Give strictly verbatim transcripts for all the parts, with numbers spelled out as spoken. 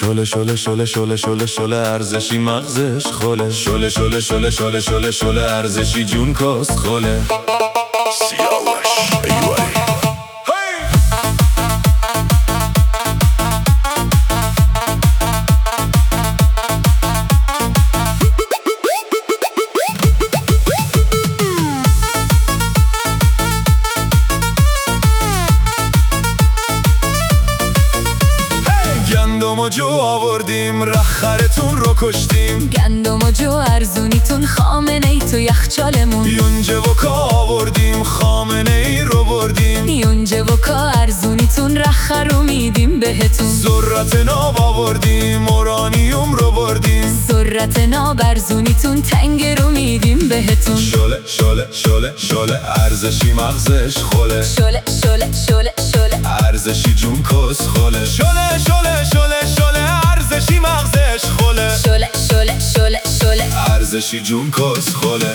شله شله شله شله شله شله ارزشی مغزش خله شله شله شله شله شله شله ارزشی جون کست خله سیاوش ایواری گندم و جو آوردیم رخرتون رو کشتیم گندم و جو ارزونیتون خامنه ای تو یخچالمون یونجه و کا آوردیم خامنه ای رو بردیم یونجه و کا ارزونیتون رخه رو میدیم بهتون ذرت ناب آوردیم اورانیوم رو بردیم ذرت ناب ارزونیتون تنگ رو میدیم بهتون شله شله شله شله ارزشی مغزش خله شله شله شله شله ارزشی جون کس خله شله شله شله شله ارزشی مغزش خله شله شله شله شله ارزشی جون کس خله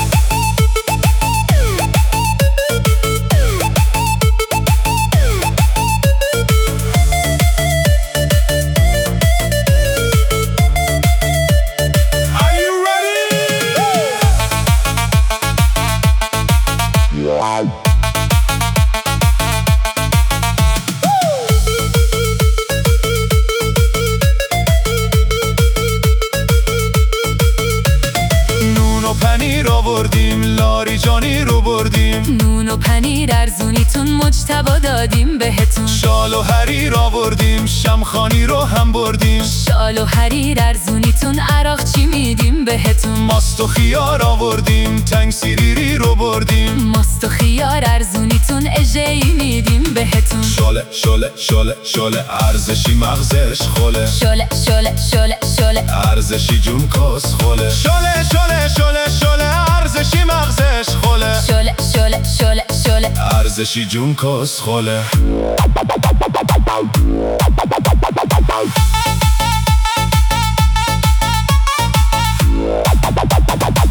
پنیر آوردیم لاریجانی رو بردیم نون و پنیر ارزونیتون مجتبا دادیم بهتون شال و حریر آوردیم شمخانی رو هم بردیم شال و حریر ارزونیتون عراق چی میدیم بهتون ماست و خیار آوردیم تنگ سیریری رو بردیم ماست و خیار ارزونیتون اژه‌ای میدیم بهتون شله شله شله شله ارزشی مغزش خله شله شله شله شله ارزشی جون کس خله شله شله شله شله ارزشی مغزش خله شله شله شله شله ارزشی جون کس خله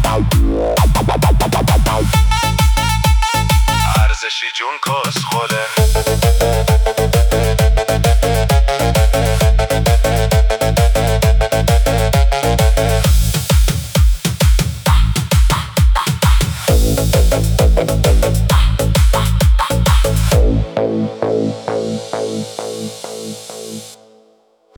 ارزشی جون کس خله